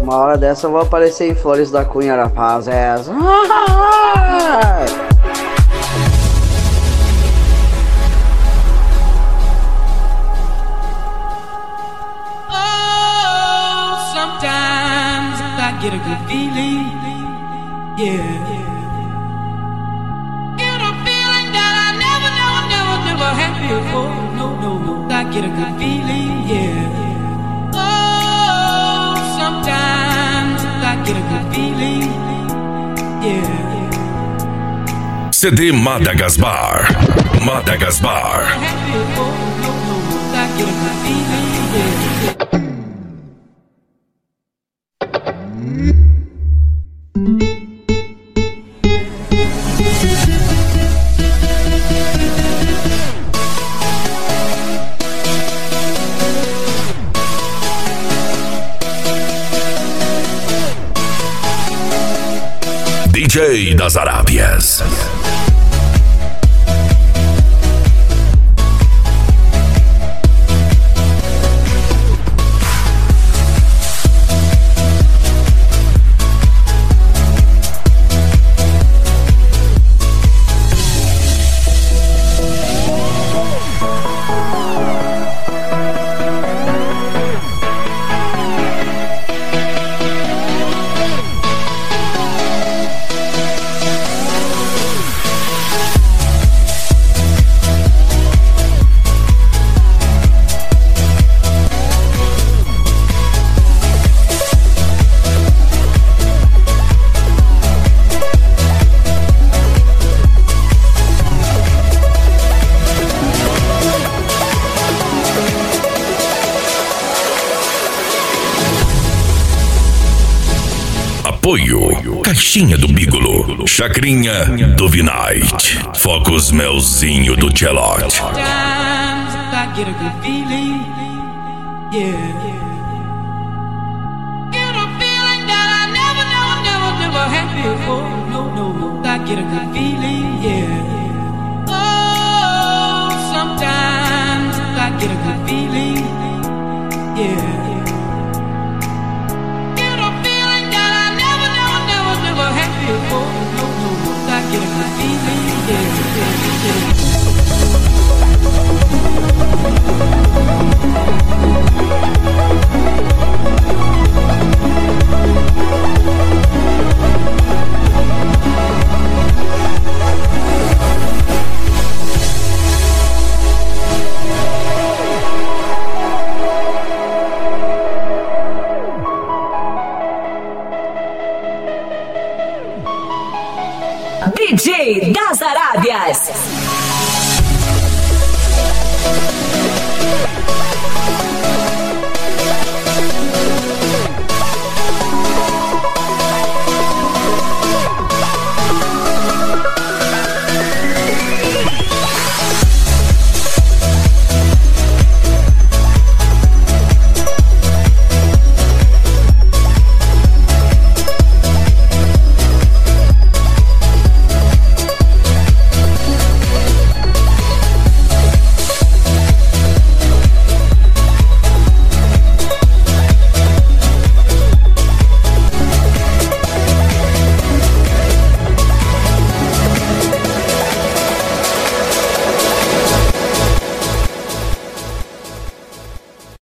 Uma hora dessa eu vou aparecer em Flores da Cunha, rapazes. Sometimes I get a good feeling, yeah. Get a feeling that I never had before. No, I get a good feeling, yeah. Oh, sometimes I get a good feeling, yeah. CD Madagasbar. Madagasbar. I get a good feeling, yeah. DJ das Arábias. Apoio Caixinha do Bigolo, Chacrinha do Vinite, Focus Melzinho do Gelote. DJ das Arábias.